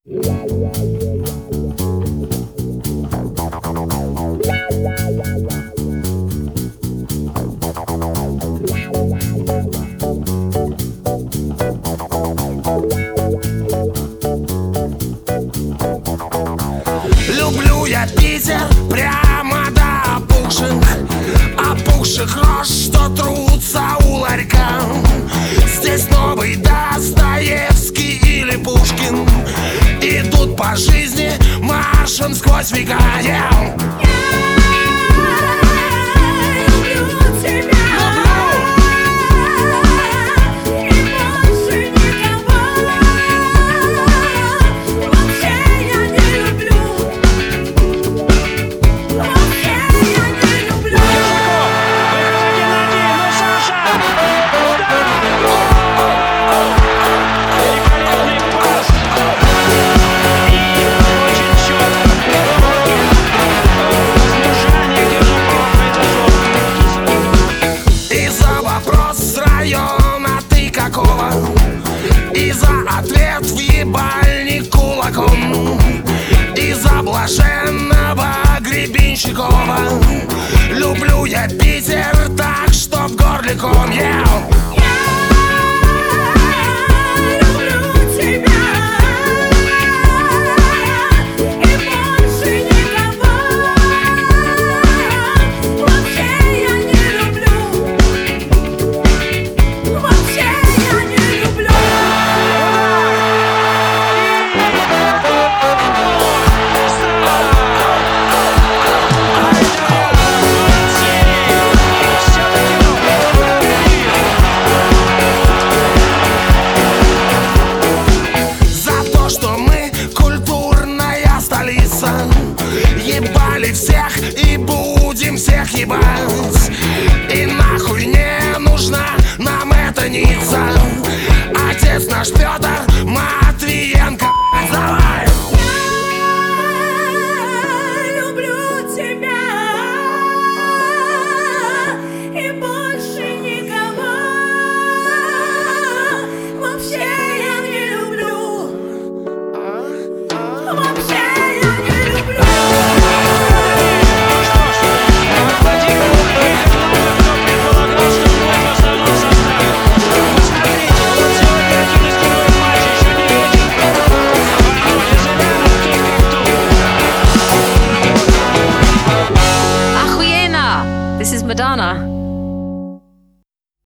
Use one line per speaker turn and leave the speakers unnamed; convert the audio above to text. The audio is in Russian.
Люблю я Питер прямо до опухших рож, что трутся у ларька. Здесь новый Достоевский или Пушкин идут по жизни маршем сквозь века. И за ответ в ебальник кулаком, и за блаженного Гребенщикова. Люблю я Питер так, что в горле ком. Ебали всех и будем всех ебать. И нахуй не нужна нам эта ница. Отец наш Петр